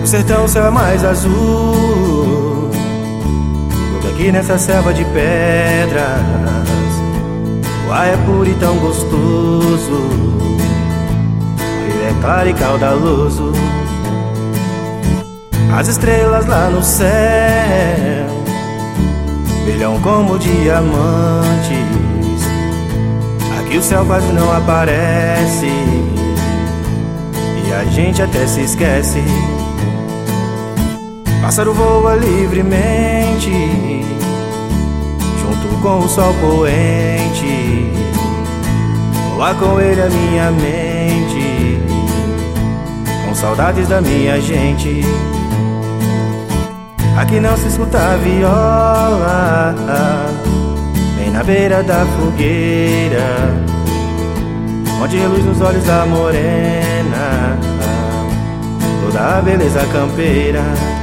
sertão o céu é mais azul do que aqui nessa selva de pedras. O ar é puro e tão gostoso, o rio é claro e caudaloso. As estrelas lá no céu brilham como diamantes. Aqui o céu quase não aparece e a gente até se esquece. Pássaro voa livremente junto com o sol poente. Voa com ele a minha mente, com saudades da minha gente. Aqui não se escuta a viola, nem na beira da fogueira, onde reluz nos olhos da morena toda a beleza campeira.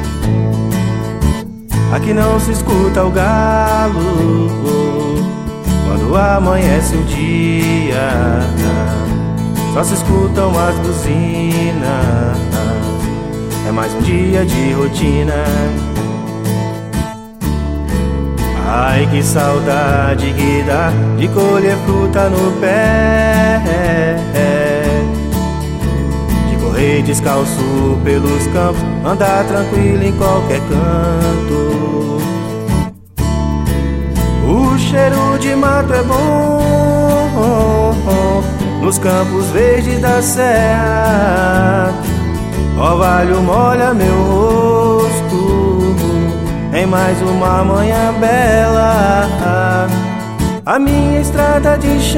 Aqui não se escuta o galo quando amanhece o dia, só se escutam as buzinas. É mais um dia de rotina. Ai, que saudade que dá de colher fruta no pé, de correr descalço pelos campos, andar tranquilo em qualquer canto. O cheiro de mato é bom nos campos verdes da serra. Orvalho molha meu rosto em mais uma manhã bela. A minha estrada de chão,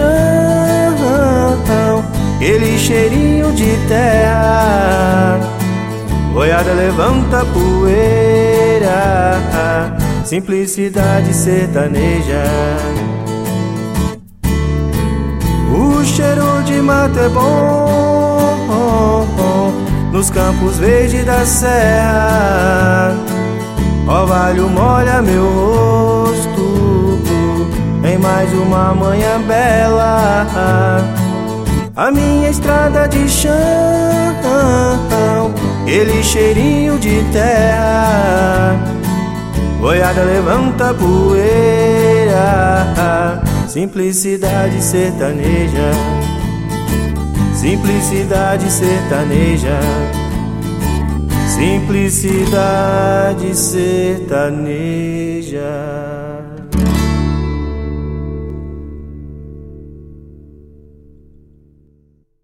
aquele cheirinho de terra. Boiada levanta poeira, simplicidade sertaneja. O cheiro de mato é bom nos campos verdes da serra. Orvalho molha meu rosto em mais uma manhã bela. A minha estrada de chão, aquele cheirinho de terra. Boiada levanta poeira, simplicidade sertaneja. Simplicidade sertaneja. Simplicidade sertaneja.